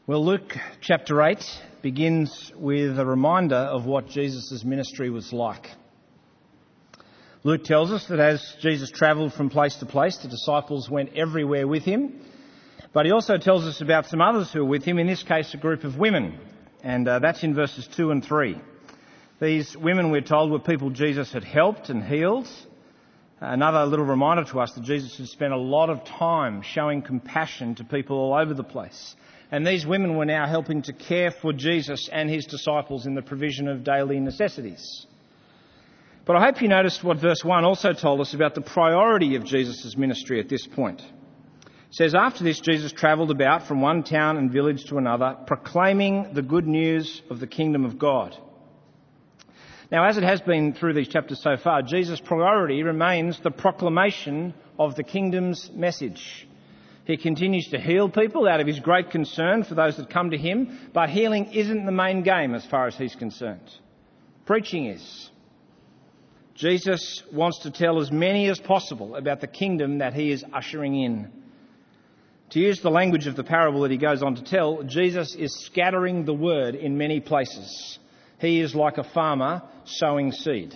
Well, Luke chapter 8 begins with a reminder of what Jesus' ministry was like. Luke tells us that as Jesus travelled from place to place, the disciples went everywhere with him. But he also tells us about some others who were with him, in this case a group of women. And that's in verses 2 and 3. These women, we're told, were people Jesus had helped and healed. Another little reminder to us that Jesus had spent a lot of time showing compassion to people all over the place. And these women were now helping to care for Jesus and his disciples in the provision of daily necessities. But I hope you noticed what verse 1 also told us about the priority of Jesus' ministry at this point. It says, after this, Jesus travelled about from one town and village to another, proclaiming the good news of the kingdom of God. Now, as it has been through these chapters so far, Jesus' priority remains the proclamation of the kingdom's message. He continues to heal people out of his great concern for those that come to him, but healing isn't the main game as far as he's concerned. Preaching is. Jesus wants to tell as many as possible about the kingdom that he is ushering in. To use the language of the parable that he goes on to tell, Jesus is scattering the word in many places. He is like a farmer sowing seed.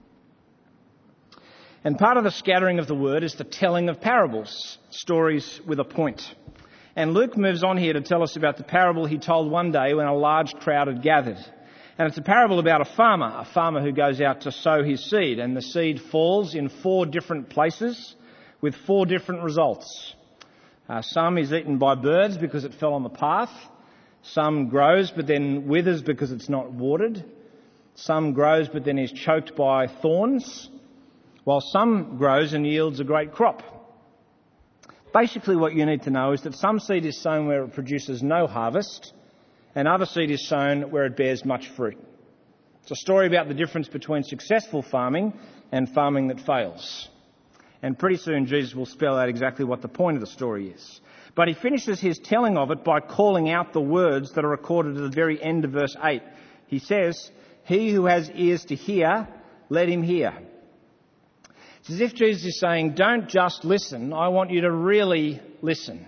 And part of the scattering of the word is the telling of parables, stories with a point. And Luke moves on here to tell us about the parable he told one day when a large crowd had gathered. And it's a parable about a farmer who goes out to sow his seed. And the seed falls in 4 different places with 4 different results. Some is eaten by birds because it fell on the path. Some grows but then withers because it's not watered. Some grows but then is choked by thorns, while some grows and yields a great crop. Basically what you need to know is that some seed is sown where it produces no harvest, and other seed is sown where it bears much fruit. It's a story about the difference between successful farming and farming that fails. And pretty soon Jesus will spell out exactly what the point of the story is. But he finishes his telling of it by calling out the words that are recorded at the very end of verse 8. He says, "He who has ears to hear, let him hear." It's as if Jesus is saying, don't just listen, I want you to really listen.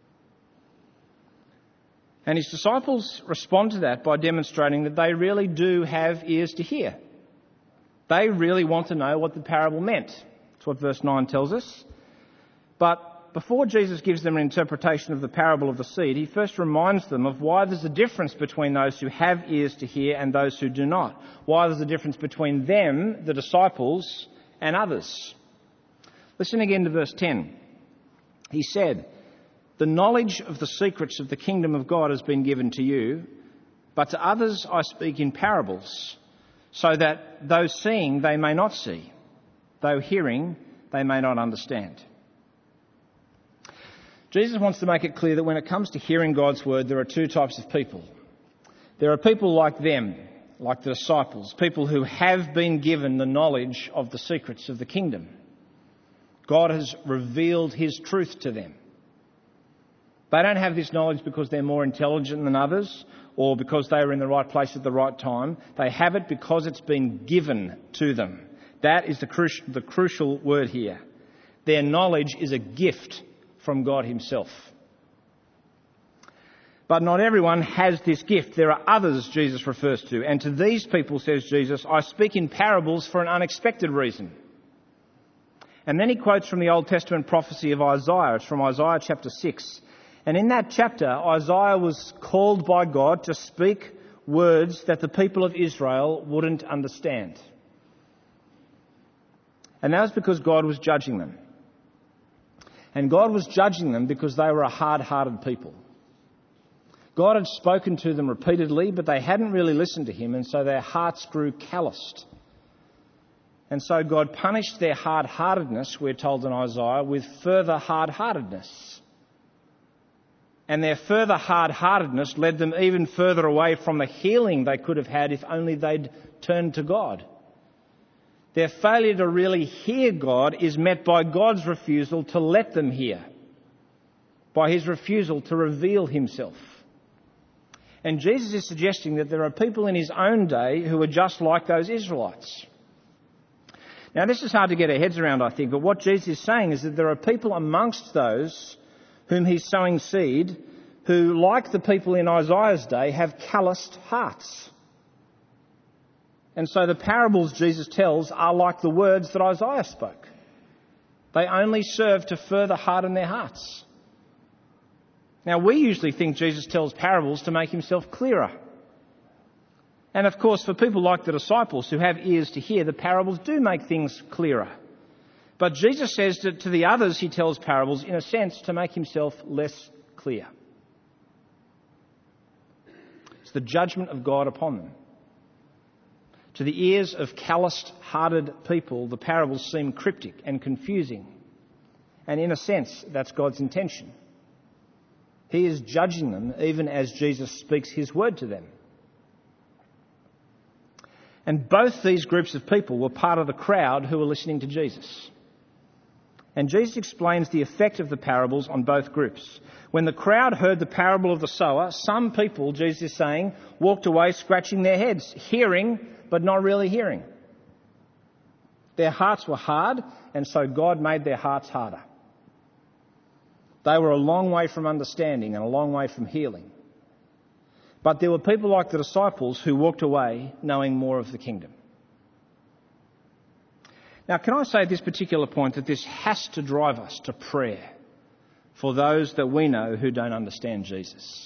And his disciples respond to that by demonstrating that they really do have ears to hear. They really want to know what the parable meant. That's what verse 9 tells us. But before Jesus gives them an interpretation of the parable of the seed, he first reminds them of why there's a difference between those who have ears to hear and those who do not. Why there's a difference between them, the disciples, and others. Listen again to verse 10. He said, "The knowledge of the secrets of the kingdom of God has been given to you, but to others I speak in parables, so that though seeing they may not see, though hearing they may not understand." Jesus wants to make it clear that when it comes to hearing God's word, there are 2 types of people. There are people like them, like the disciples, people who have been given the knowledge of the secrets of the kingdom. God has revealed his truth to them. They don't have this knowledge because they're more intelligent than others or because they were in the right place at the right time. They have it because it's been given to them. That is the crucial word here. Their knowledge is a gift from God himself. But not everyone has this gift. There are others Jesus refers to. And to these people, says Jesus, I speak in parables for an unexpected reason. And then he quotes from the Old Testament prophecy of Isaiah. It's from Isaiah chapter 6. And in that chapter, Isaiah was called by God to speak words that the people of Israel wouldn't understand. And that was because God was judging them. And God was judging them because they were a hard-hearted people. God had spoken to them repeatedly, but they hadn't really listened to him, and so their hearts grew calloused. And so God punished their hard-heartedness, we're told in Isaiah, with further hard-heartedness. And their further hard-heartedness led them even further away from the healing they could have had if only they'd turned to God. Their failure to really hear God is met by God's refusal to let them hear, by his refusal to reveal himself. And Jesus is suggesting that there are people in his own day who are just like those Israelites. Now, this is hard to get our heads around, I think, but what Jesus is saying is that there are people amongst those whom he's sowing seed who, like the people in Isaiah's day, have calloused hearts. And so the parables Jesus tells are like the words that Isaiah spoke. They only serve to further harden their hearts. Now, we usually think Jesus tells parables to make himself clearer. And of course, for people like the disciples who have ears to hear, the parables do make things clearer. But Jesus says that to the others he tells parables, in a sense, to make himself less clear. It's the judgment of God upon them. To the ears of calloused-hearted people, the parables seem cryptic and confusing. And in a sense, that's God's intention. He is judging them even as Jesus speaks his word to them. And both these groups of people were part of the crowd who were listening to Jesus. And Jesus explains the effect of the parables on both groups. When the crowd heard the parable of the sower, some people, Jesus is saying, walked away scratching their heads, hearing but not really hearing. Their hearts were hard, and so God made their hearts harder. They were a long way from understanding and a long way from healing. But there were people like the disciples who walked away knowing more of the kingdom. Now, can I say at this particular point that this has to drive us to prayer for those that we know who don't understand Jesus?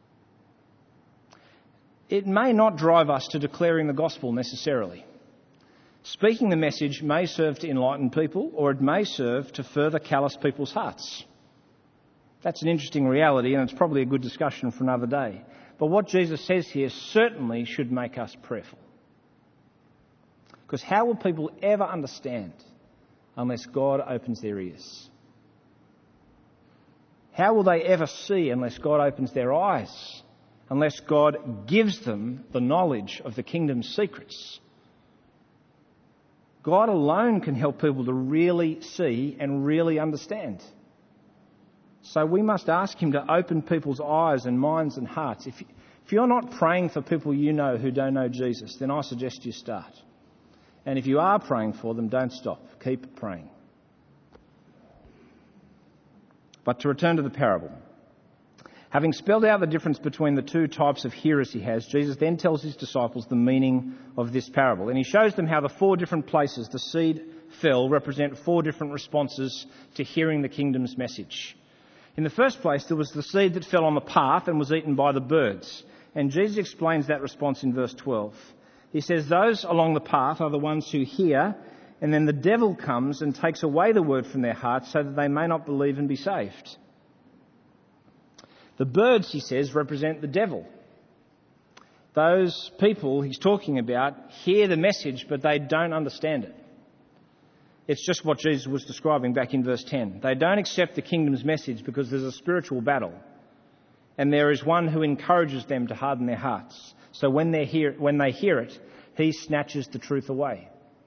It may not drive us to declaring the gospel necessarily. Speaking the message may serve to enlighten people, or it may serve to further callous people's hearts. That's an interesting reality, and it's probably a good discussion for another day. But what Jesus says here certainly should make us prayerful. Because how will people ever understand unless God opens their ears? How will they ever see unless God opens their eyes? Unless God gives them the knowledge of the kingdom's secrets? God alone can help people to really see and really understand. So we must ask him to open people's eyes and minds and hearts. If you're not praying for people you know who don't know Jesus, then I suggest you start. And if you are praying for them, don't stop. Keep praying. But to return to the parable. Having spelled out the difference between the two types of hearers he has, Jesus then tells his disciples the meaning of this parable. And he shows them how the 4 different places the seed fell represent 4 different responses to hearing the kingdom's message. In the first place, there was the seed that fell on the path and was eaten by the birds. And Jesus explains that response in verse 12. He says, those along the path are the ones who hear, and then the devil comes and takes away the word from their hearts so that they may not believe and be saved. The birds, he says, represent the devil. Those people he's talking about hear the message, but they don't understand it. It's just what Jesus was describing back in verse 10. They don't accept the kingdom's message because there's a spiritual battle. And there is one who encourages them to harden their hearts. So when they hear it, he snatches the truth away.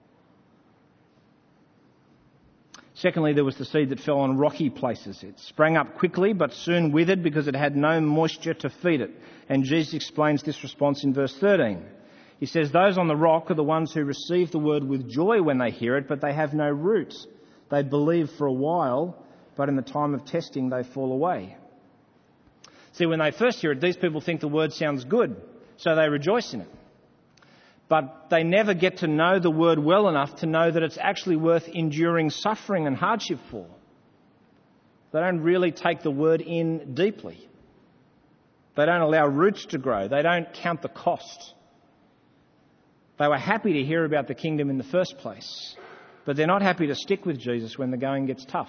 Secondly, there was the seed that fell on rocky places. It sprang up quickly but soon withered because it had no moisture to feed it. And Jesus explains this response in verse 13. He says, those on the rock are the ones who receive the word with joy when they hear it, but they have no root. They believe for a while, but in the time of testing they fall away. See, when they first hear it, these people think the word sounds good, so they rejoice in it. But they never get to know the word well enough to know that it's actually worth enduring suffering and hardship for. They don't really take the word in deeply. They don't allow roots to grow. They don't count the cost. They were happy to hear about the kingdom in the first place, but they're not happy to stick with Jesus when the going gets tough.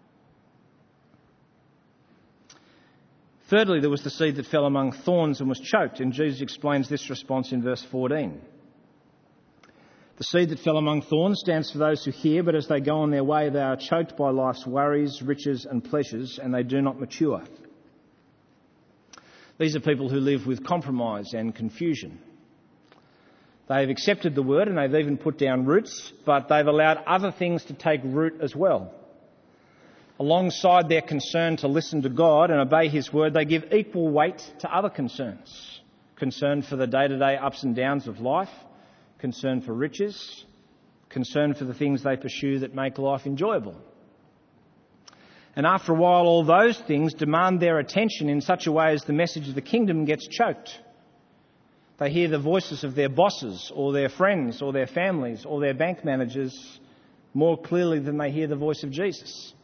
Thirdly, there was the seed that fell among thorns and was choked, and Jesus explains this response in verse 14. The seed that fell among thorns stands for those who hear, but as they go on their way, they are choked by life's worries, riches and pleasures, and they do not mature. These are people who live with compromise and confusion. They've accepted the word and they've even put down roots, but they've allowed other things to take root as well. Alongside their concern to listen to God and obey his word, they give equal weight to other concerns. Concern for the day-to-day ups and downs of life, concern for riches, concern for the things they pursue that make life enjoyable. And after a while, all those things demand their attention in such a way as the message of the kingdom gets choked. They hear the voices of their bosses or their friends or their families or their bank managers more clearly than they hear the voice of Jesus.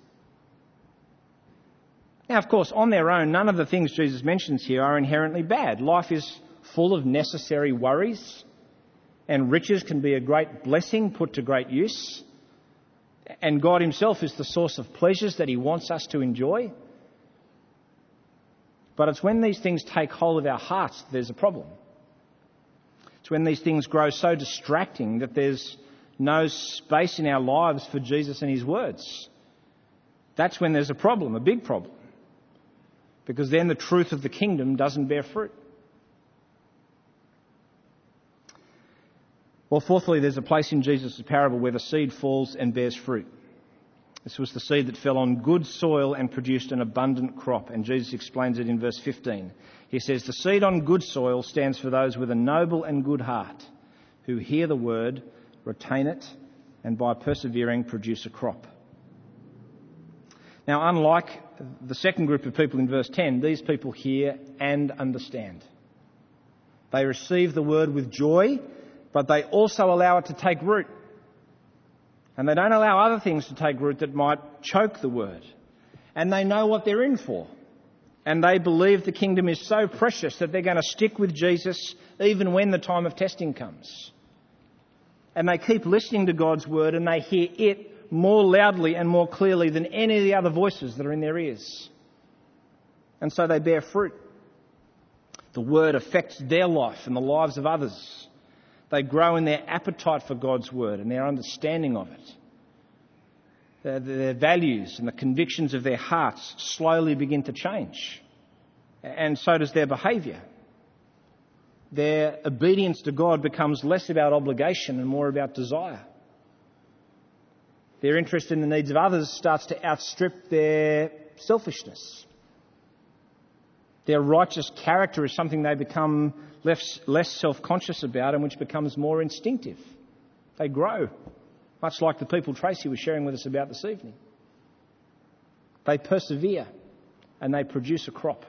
Now, of course, on their own, none of the things Jesus mentions here are inherently bad. Life is full of necessary worries, and riches can be a great blessing put to great use. And God himself is the source of pleasures that he wants us to enjoy. But it's when these things take hold of our hearts that there's a problem. It's when these things grow so distracting that there's no space in our lives for Jesus and his words. That's when there's a problem, a big problem. Because then the truth of the kingdom doesn't bear fruit. Well, fourthly, there's a place in Jesus' parable where the seed falls and bears fruit. This was the seed that fell on good soil and produced an abundant crop. And Jesus explains it in verse 15. He says, "The seed on good soil stands for those with a noble and good heart, who hear the word, retain it, and by persevering produce a crop." Now, unlike the second group of people in verse 10, these people hear and understand. They receive the word with joy, but they also allow it to take root. And they don't allow other things to take root that might choke the word. And they know what they're in for. And they believe the kingdom is so precious that they're going to stick with Jesus even when the time of testing comes. And they keep listening to God's word and they hear it more loudly and more clearly than any of the other voices that are in their ears. And so they bear fruit. The word affects their life and the lives of others. They grow in their appetite for God's word and their understanding of it. Their values and the convictions of their hearts slowly begin to change. And so does their behaviour. Their obedience to God becomes less about obligation and more about desire. Their interest in the needs of others starts to outstrip their selfishness. Their righteous character is something they become less self-conscious about and which becomes more instinctive. They grow, much like the people Tracy was sharing with us about this evening. They persevere and they produce a crop.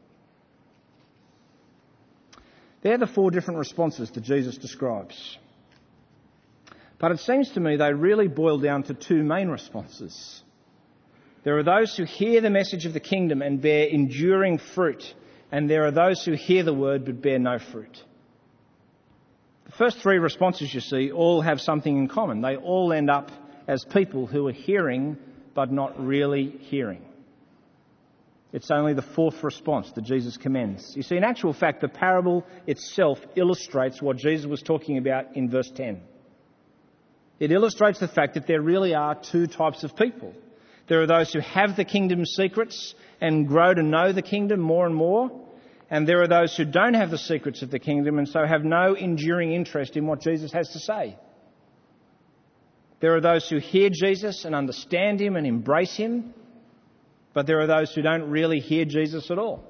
They're the four different responses that Jesus describes. But it seems to me they really boil down to two main responses. There are those who hear the message of the kingdom and bear enduring fruit, and there are those who hear the word but bear no fruit. The first three responses, you see, all have something in common. They all end up as people who are hearing but not really hearing. It's only the fourth response that Jesus commends. You see, in actual fact, the parable itself illustrates what Jesus was talking about in verse 10. It illustrates the fact that there really are two types of people. There are those who have the kingdom's secrets and grow to know the kingdom more and more. And there are those who don't have the secrets of the kingdom and so have no enduring interest in what Jesus has to say. There are those who hear Jesus and understand him and embrace him. But there are those who don't really hear Jesus at all.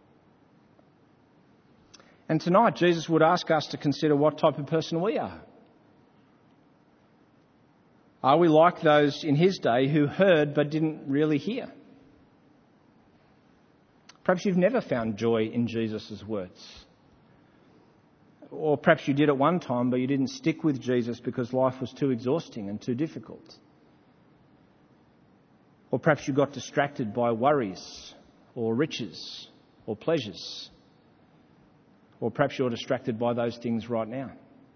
And tonight, Jesus would ask us to consider what type of person we are. Are we like those in his day who heard but didn't really hear? Perhaps you've never found joy in Jesus' words. Or perhaps you did at one time, but you didn't stick with Jesus because life was too exhausting and too difficult. Or perhaps you got distracted by worries or riches or pleasures. Or perhaps you're distracted by those things right now.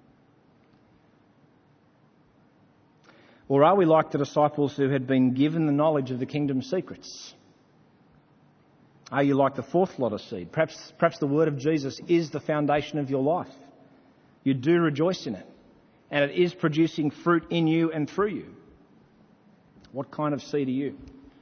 Or are we like the disciples who had been given the knowledge of the kingdom's secrets? Are you like the fourth lot of seed? Perhaps the word of Jesus is the foundation of your life. You do rejoice in it. And it is producing fruit in you and through you. What kind of seed are you?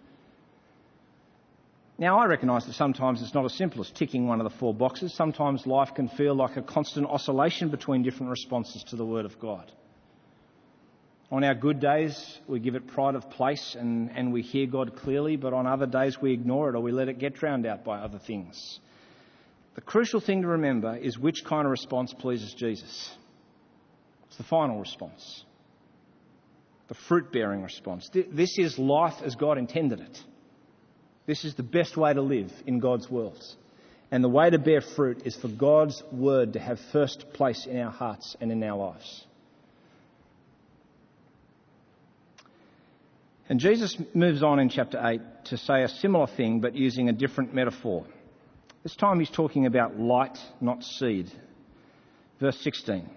Now, I recognise that sometimes it's not as simple as ticking one of the four boxes. Sometimes life can feel like a constant oscillation between different responses to the Word of God. On our good days, we give it pride of place and we hear God clearly, but on other days we ignore it or we let it get drowned out by other things. The crucial thing to remember is which kind of response pleases Jesus. It's the final response. The fruit-bearing response. This is life as God intended it. This is the best way to live in God's world. And the way to bear fruit is for God's word to have first place in our hearts and in our lives. And Jesus moves on in chapter 8 to say a similar thing, but using a different metaphor. This time he's talking about light, not seed. Verse 16.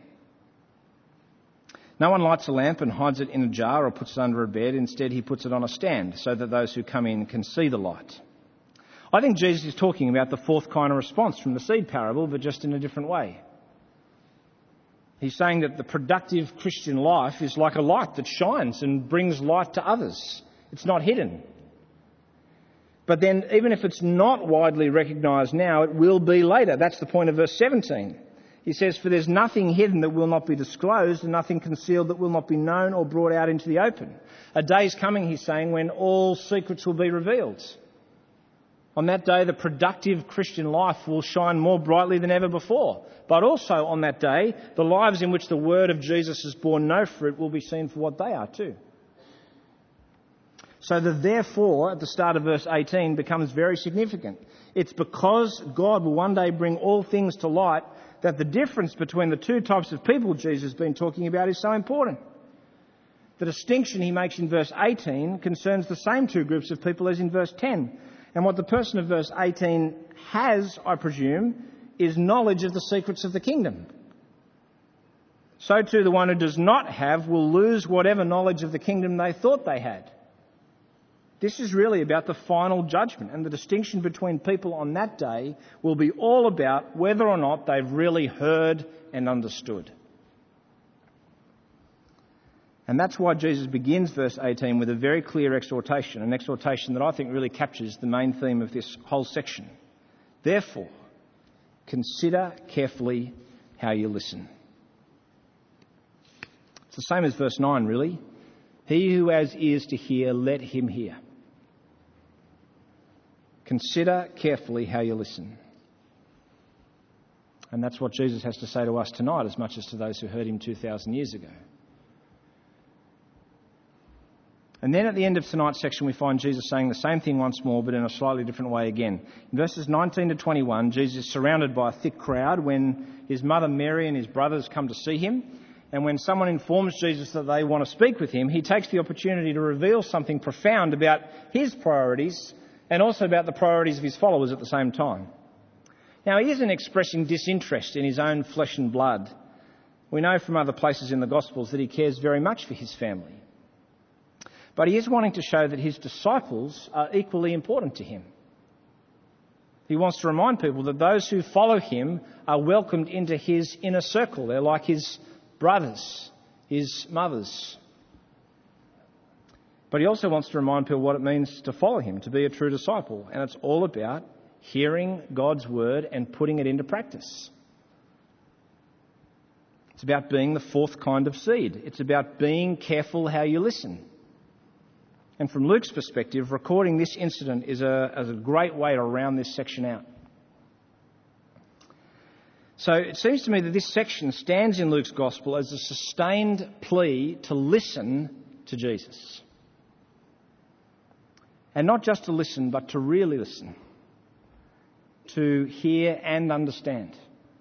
No one lights a lamp and hides it in a jar or puts it under a bed. Instead, he puts it on a stand so that those who come in can see the light. I think Jesus is talking about the fourth kind of response from the seed parable, but just in a different way. He's saying that the productive Christian life is like a light that shines and brings light to others. It's not hidden. But then, even if it's not widely recognised now, it will be later. That's the point of verse 17. He says, "For there's nothing hidden that will not be disclosed, and nothing concealed that will not be known or brought out into the open." A day's coming, he's saying, when all secrets will be revealed. On that day, the productive Christian life will shine more brightly than ever before. But also on that day, the lives in which the word of Jesus has borne no fruit will be seen for what they are too. So the therefore at the start of verse 18 becomes very significant. It's because God will one day bring all things to light that the difference between the two types of people Jesus has been talking about is so important. The distinction he makes in verse 18 concerns the same two groups of people as in verse 10. And what the person of verse 18 has, I presume, is knowledge of the secrets of the kingdom. So too the one who does not have will lose whatever knowledge of the kingdom they thought they had. This is really about the final judgment, and the distinction between people on that day will be all about whether or not they've really heard and understood. And that's why Jesus begins verse 18 with a very clear exhortation, an exhortation that I think really captures the main theme of this whole section. Therefore, consider carefully how you listen. It's the same as verse 9, really. He who has ears to hear, let him hear. Consider carefully how you listen. And that's what Jesus has to say to us tonight as much as to those who heard him 2,000 years ago. And then at the end of tonight's section we find Jesus saying the same thing once more, but in a slightly different way again. In verses 19 to 21, Jesus is surrounded by a thick crowd when his mother Mary and his brothers come to see him. And when someone informs Jesus that they want to speak with him, he takes the opportunity to reveal something profound about his priorities and also about the priorities of his followers at the same time. Now, he isn't expressing disinterest in his own flesh and blood. We know from other places in the Gospels that he cares very much for his family. But he is wanting to show that his disciples are equally important to him. He wants to remind people that those who follow him are welcomed into his inner circle. They're like his brothers, his mothers. But he also wants to remind people what it means to follow him, to be a true disciple. And it's all about hearing God's word and putting it into practice. It's about being the fourth kind of seed. It's about being careful how you listen. And from Luke's perspective, recording this incident is a great way to round this section out. So it seems to me that this section stands in Luke's Gospel as a sustained plea to listen to Jesus. And not just to listen, but to really listen. To hear and understand.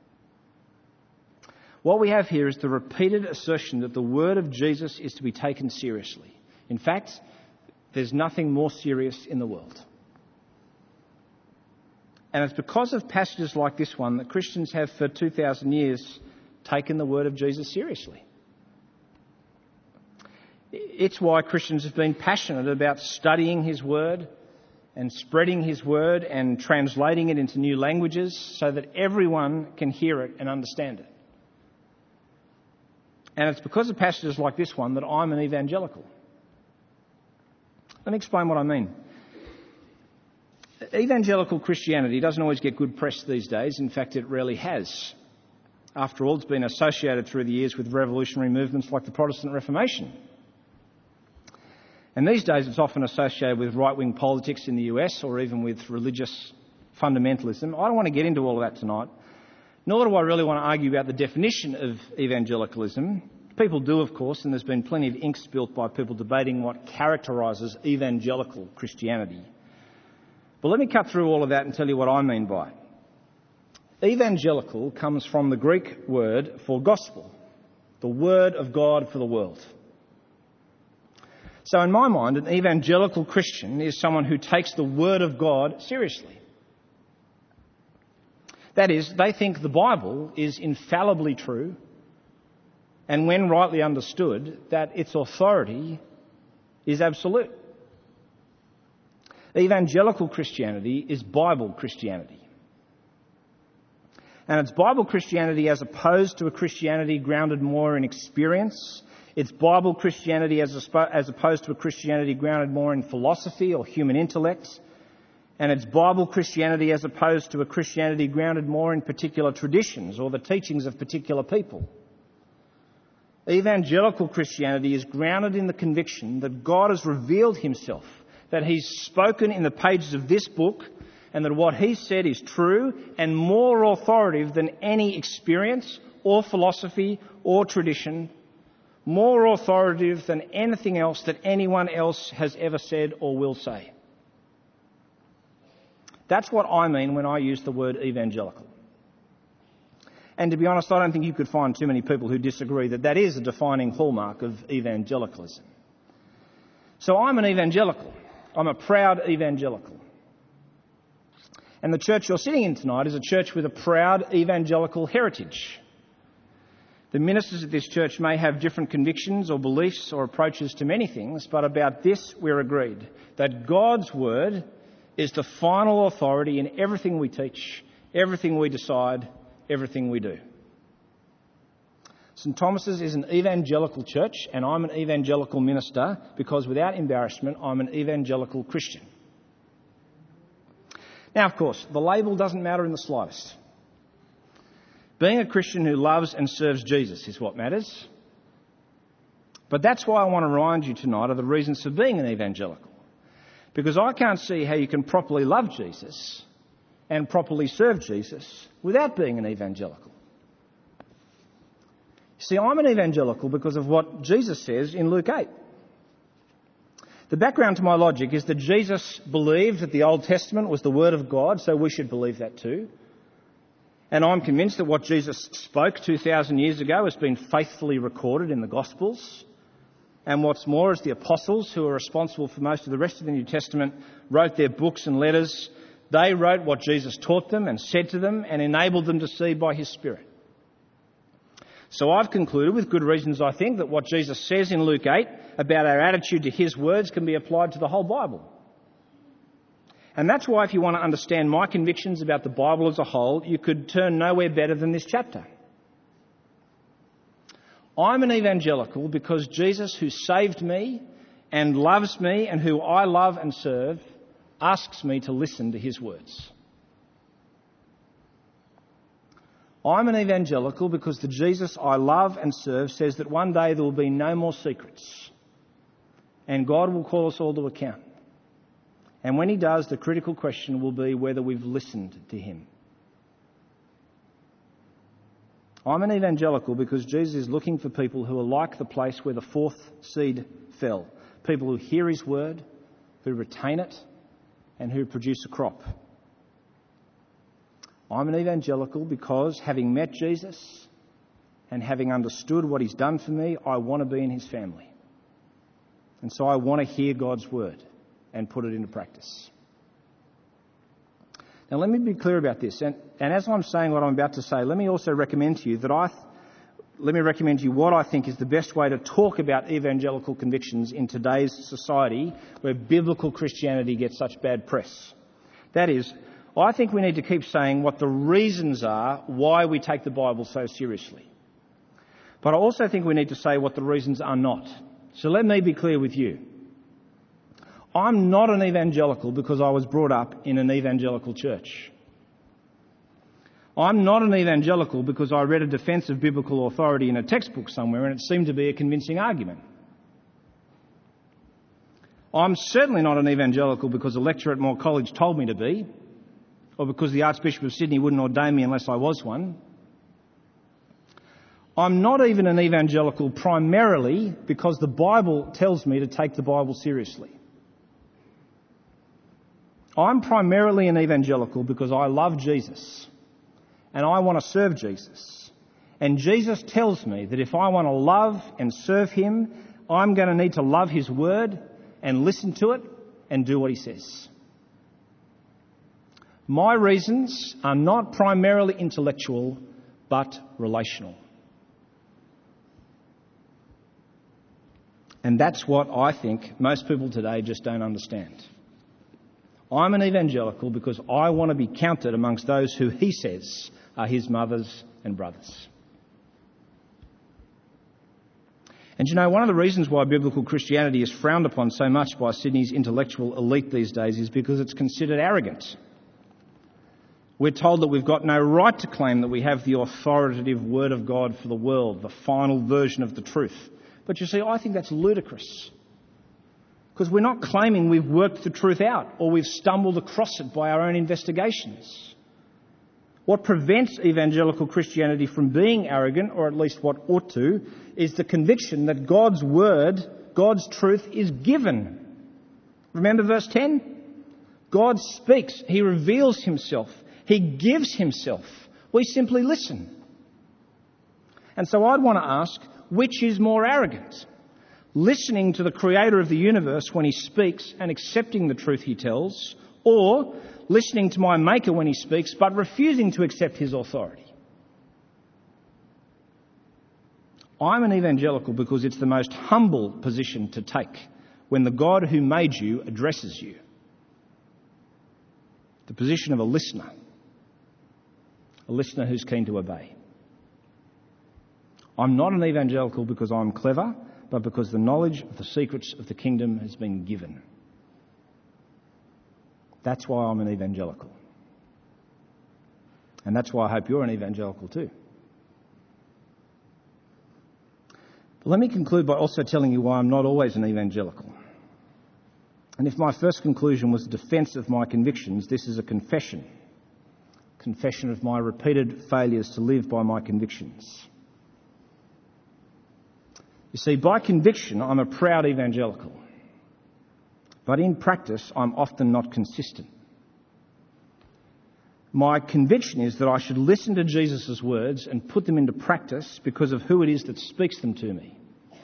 What we have here is the repeated assertion that the word of Jesus is to be taken seriously. In fact, there's nothing more serious in the world. And it's because of passages like this one that Christians have for 2,000 years taken the word of Jesus seriously. It's why Christians have been passionate about studying his word and spreading his word and translating it into new languages so that everyone can hear it and understand it. And it's because of passages like this one that I'm an evangelical. Let me explain what I mean. Evangelical Christianity doesn't always get good press these days. In fact, it rarely has. After all, it's been associated through the years with revolutionary movements like the Protestant Reformation. And these days it's often associated with right-wing politics in the US or even with religious fundamentalism. I don't want to get into all of that tonight, nor do I really want to argue about the definition of evangelicalism. People do, of course, and there's been plenty of ink spilt by people debating what characterises evangelical Christianity. But let me cut through all of that and tell you what I mean by it. Evangelical comes from the Greek word for gospel, the word of God for the world. So in my mind, an evangelical Christian is someone who takes the word of God seriously. That is, they think the Bible is infallibly true, and when rightly understood, that its authority is absolute. Evangelical Christianity is Bible Christianity. And it's Bible Christianity as opposed to a Christianity grounded more in experience. It's Bible Christianity as opposed to a Christianity grounded more in philosophy or human intellect. And it's Bible Christianity as opposed to a Christianity grounded more in particular traditions or the teachings of particular people. Evangelical Christianity is grounded in the conviction that God has revealed himself, that he's spoken in the pages of this book, and that what he said is true and more authoritative than any experience or philosophy or tradition, more authoritative than anything else that anyone else has ever said or will say. That's what I mean when I use the word evangelical. And to be honest, I don't think you could find too many people who disagree that that is a defining hallmark of evangelicalism. So I'm an evangelical. I'm a proud evangelical. And the church you're sitting in tonight is a church with a proud evangelical heritage. The ministers of this church may have different convictions or beliefs or approaches to many things, but about this we're agreed, that God's word is the final authority in everything we teach, everything we decide, everything we do. St Thomas's is an evangelical church, and I'm an evangelical minister because, without embarrassment, I'm an evangelical Christian. Now, of course, the label doesn't matter in the slightest. Being a Christian who loves and serves Jesus is what matters. But that's why I want to remind you tonight of the reasons for being an evangelical. Because I can't see how you can properly love Jesus and properly serve Jesus without being an evangelical. See, I'm an evangelical because of what Jesus says in Luke 8. The background to my logic is that Jesus believed that the Old Testament was the Word of God, so we should believe that too. And I'm convinced that what Jesus spoke 2,000 years ago has been faithfully recorded in the Gospels. And what's more, as the apostles, who are responsible for most of the rest of the New Testament, wrote their books and letters, they wrote what Jesus taught them and said to them and enabled them to see by his Spirit. So I've concluded, with good reasons I think, that what Jesus says in Luke 8 about our attitude to his words can be applied to the whole Bible. And that's why, if you want to understand my convictions about the Bible as a whole, you could turn nowhere better than this chapter. I'm an evangelical because Jesus, who saved me and loves me and who I love and serve, asks me to listen to his words. I'm an evangelical because the Jesus I love and serve says that one day there will be no more secrets and God will call us all to account. And when he does, the critical question will be whether we've listened to him. I'm an evangelical because Jesus is looking for people who are like the place where the fourth seed fell. People who hear his word, who retain it, and who produce a crop. I'm an evangelical because, having met Jesus and having understood what he's done for me, I want to be in his family. And so I want to hear God's word and put it into practice. Now, let me be clear about this. And as I'm saying what I'm about to say, let me also recommend to you what I think is the best way to talk about evangelical convictions in today's society where biblical Christianity gets such bad press. That is, I think we need to keep saying what the reasons are why we take the Bible so seriously. But I also think we need to say what the reasons are not. So let me be clear with you. I'm not an evangelical because I was brought up in an evangelical church. I'm not an evangelical because I read a defence of biblical authority in a textbook somewhere and it seemed to be a convincing argument. I'm certainly not an evangelical because a lecturer at Moore College told me to be, or because the Archbishop of Sydney wouldn't ordain me unless I was one. I'm not even an evangelical primarily because the Bible tells me to take the Bible seriously. I'm primarily an evangelical because I love Jesus and I want to serve Jesus. And Jesus tells me that if I want to love and serve him, I'm going to need to love his word and listen to it and do what he says. My reasons are not primarily intellectual, but relational. And that's what I think most people today just don't understand. I'm an evangelical because I want to be counted amongst those who he says are his mothers and brothers. And you know, one of the reasons why biblical Christianity is frowned upon so much by Sydney's intellectual elite these days is because it's considered arrogant. We're told that we've got no right to claim that we have the authoritative word of God for the world, the final version of the truth. But you see, I think that's ludicrous. Because we're not claiming we've worked the truth out or we've stumbled across it by our own investigations. What prevents evangelical Christianity from being arrogant, or at least what ought to, is the conviction that God's word, God's truth is given. Remember verse 10? God speaks. He reveals himself. He gives himself. We simply listen. And so I'd want to ask, which is more arrogant? Listening to the creator of the universe when he speaks and accepting the truth he tells, or listening to my maker when he speaks but refusing to accept his authority? I'm an evangelical because it's the most humble position to take when the God who made you addresses you. The position of a listener who's keen to obey. I'm not an evangelical because I'm clever, but because the knowledge of the secrets of the kingdom has been given. That's why I'm an evangelical. And that's why I hope you're an evangelical too. But let me conclude by also telling you why I'm not always an evangelical. And if my first conclusion was a defence of my convictions, this is a confession of my repeated failures to live by my convictions. You see, by conviction, I'm a proud evangelical. But in practice, I'm often not consistent. My conviction is that I should listen to Jesus' words and put them into practice because of who it is that speaks them to me.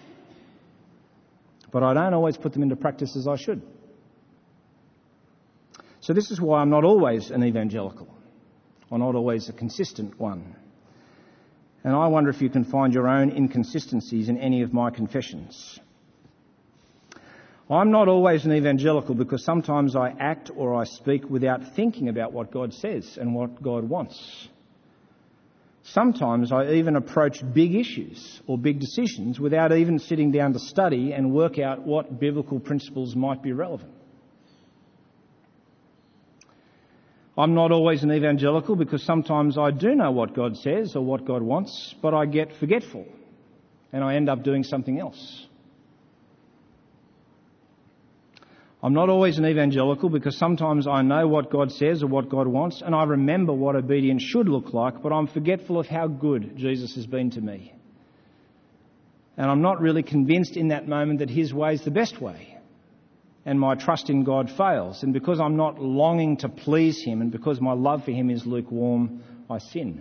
But I don't always put them into practice as I should. So this is why I'm not always an evangelical. I'm not always a consistent one. And I wonder if you can find your own inconsistencies in any of my confessions. I'm not always an evangelical because sometimes I act or I speak without thinking about what God says and what God wants. Sometimes I even approach big issues or big decisions without even sitting down to study and work out what biblical principles might be relevant. I'm not always an evangelical because sometimes I do know what God says or what God wants, but I get forgetful and I end up doing something else. I'm not always an evangelical because sometimes I know what God says or what God wants and I remember what obedience should look like, but I'm forgetful of how good Jesus has been to me. And I'm not really convinced in that moment that his way is the best way. And my trust in God fails. And because I'm not longing to please him and because my love for him is lukewarm, I sin.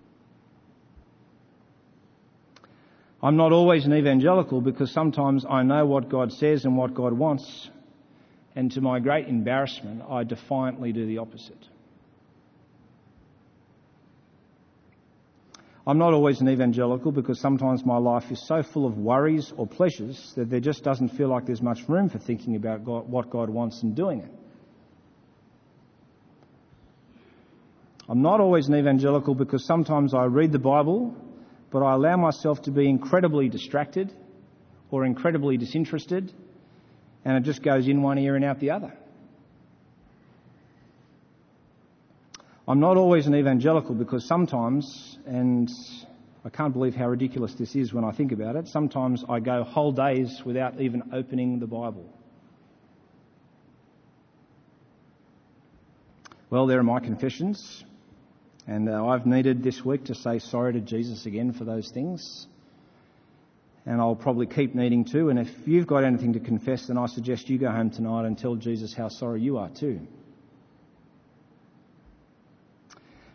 I'm not always an evangelical because sometimes I know what God says and what God wants, and to my great embarrassment, I defiantly do the opposite. I'm not always an evangelical because sometimes my life is so full of worries or pleasures that there just doesn't feel like there's much room for thinking about what God wants and doing it. I'm not always an evangelical because sometimes I read the Bible, but I allow myself to be incredibly distracted or incredibly disinterested, and it just goes in one ear and out the other. I'm not always an evangelical because sometimes, and I can't believe how ridiculous this is when I think about it, sometimes I go whole days without even opening the Bible. Well, there are my confessions, and I've needed this week to say sorry to Jesus again for those things, and I'll probably keep needing to, and if you've got anything to confess, then I suggest you go home tonight and tell Jesus how sorry you are too.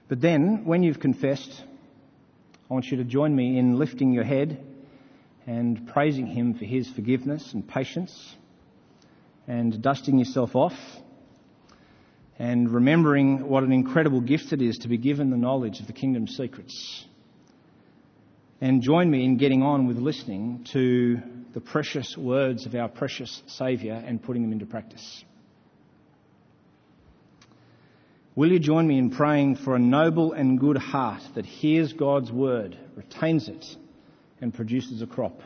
But then, when you've confessed, I want you to join me in lifting your head and praising him for his forgiveness and patience, and dusting yourself off, and remembering what an incredible gift it is to be given the knowledge of the kingdom's secrets. And join me in getting on with listening to the precious words of our precious Saviour and putting them into practice. Will you join me in praying for a noble and good heart that hears God's word, retains it, and produces a crop?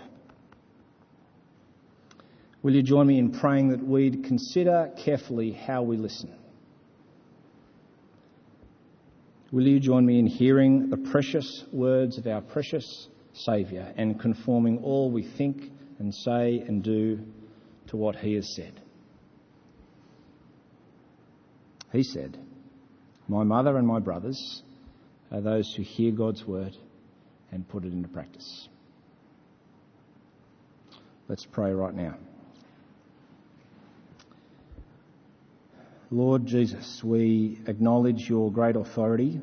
Will you join me in praying that we'd consider carefully how we listen? Will you join me in hearing the precious words of our precious Saviour and conforming all we think and say and do to what he has said? He said, "My mother and my brothers are those who hear God's word and put it into practice." Let's pray right now. Lord Jesus, we acknowledge your great authority.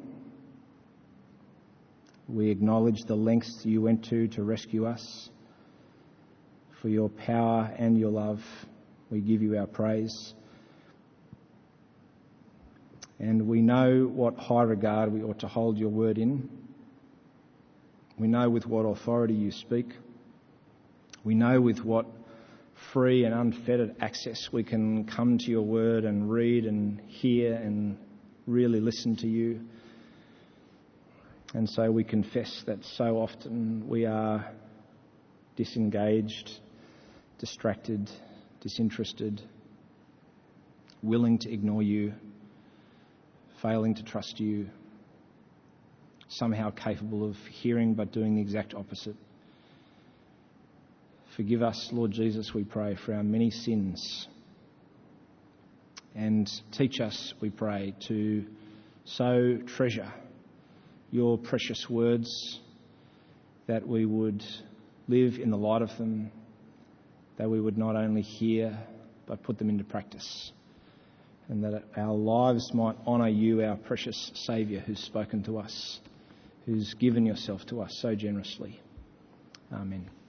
We acknowledge the lengths you went to rescue us. For your power and your love, we give you our praise. And we know what high regard we ought to hold your word in. We know with what authority you speak. We know with what free and unfettered access we can come to your word and read and hear and really listen to you. And so we confess that so often we are disengaged, distracted, disinterested, willing to ignore you, failing to trust you, somehow capable of hearing but doing the exact opposite. Forgive us, Lord Jesus, we pray, for our many sins. And teach us, we pray, to so treasure your precious words that we would live in the light of them, that we would not only hear but put them into practice, and that our lives might honour you, our precious Saviour, who's spoken to us, who's given yourself to us so generously. Amen.